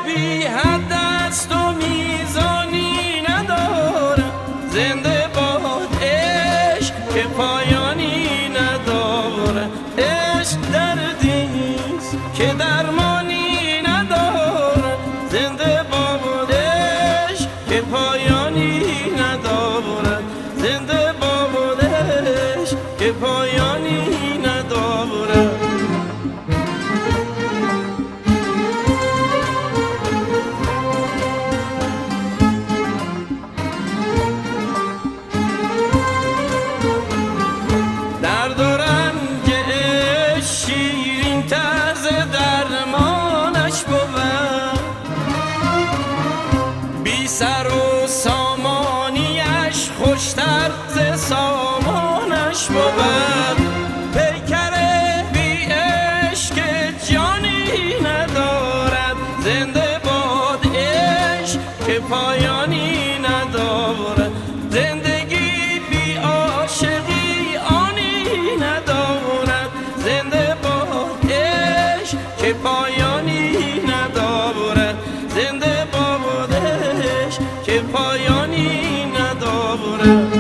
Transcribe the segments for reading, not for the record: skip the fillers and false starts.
بی حد است و میزانی ندارد، زنده باد عشق که پایانی ندارد. عشق دردیست که درمانی ندارد، زنده باد عشق که پایانی ندارد، زنده باد عشق که پایانی ندارد. درد و رنج عشق شیرین طرز درمانش بود، بی سر و سامانیش خوشتر ز سامانش بود. پیکر بی عشق جانی ندارد، زنده باد عشق که پایانی ندارد. زندگی بی عاشقی آنی ندارد، زنده باد عشق که پایانی ندارد، زنده باد عشق که پایانی ندارد.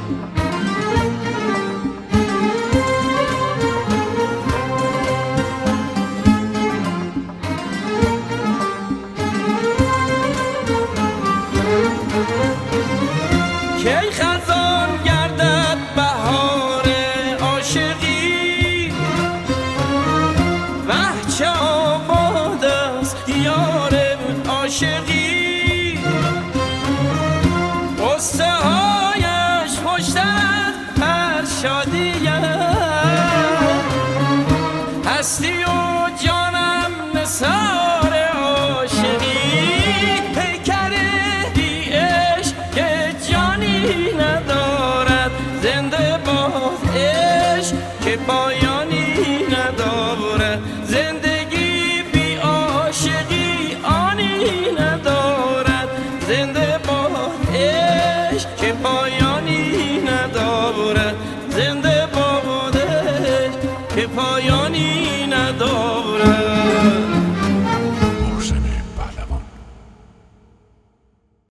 کی خزان گردد بهار عاشقی، وه چه آباد است یار عاشقی. قصه هایش خوشتر هر شادی هستی و جانم نثار عاشقی. پیکر بی عشق که جانی ندارد، زنده باد عشق که پایانی